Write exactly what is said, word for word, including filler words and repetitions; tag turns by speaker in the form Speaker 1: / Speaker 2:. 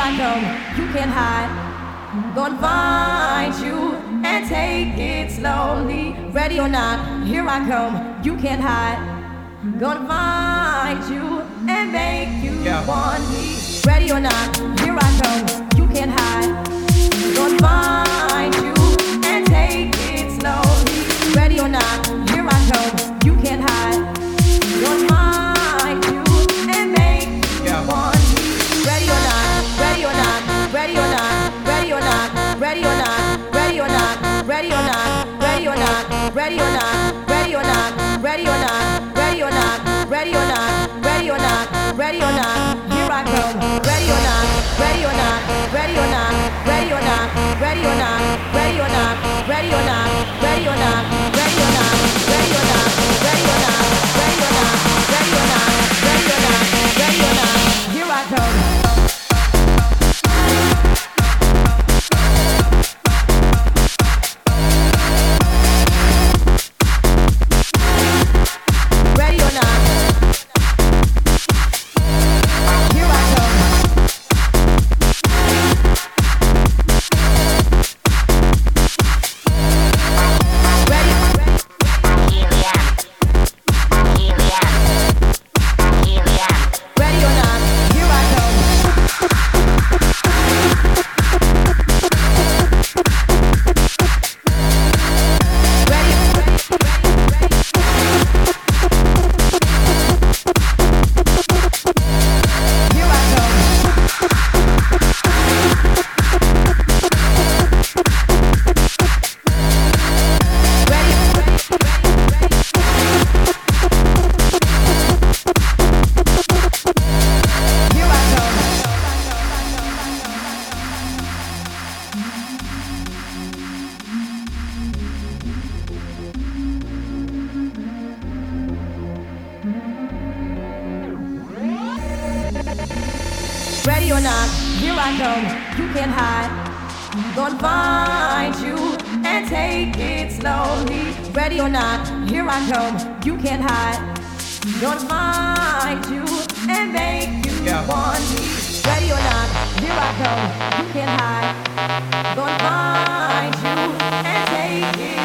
Speaker 1: I come, you can't hide. Gonna find you and take it slowly. Ready or not, here I come, you can't hide. Gonna find you and make you yeah. want me. Ready or not, here I come, you can't hide. Gonna find you and take it slowly. Ready or not, here I come, you can't hide. Gonna find you and make you yeah. want me. Ready or not, ready or not, ready or not, ready or not, ready or not, ready or not, ready or not, ready or not, ready or not, ready or not, ready or not, ready or not, ready or not, ready or not, ready or not, here I come. Ready or not, ready or not, ready or not, ready or not, ready or not, ready or not, ready or not, ready or not, ready or not, ready or not, ready or not, ready or not, ready or not, ready or not, ready or not, here I come. Ready or not, here I come, you can't hide. Gonna find you and take it slowly. Ready or not, here I come, you can't hide. Gonna find you and make you yeah. want me. Ready or not, here I come, you can't hide. Gonna find you and take it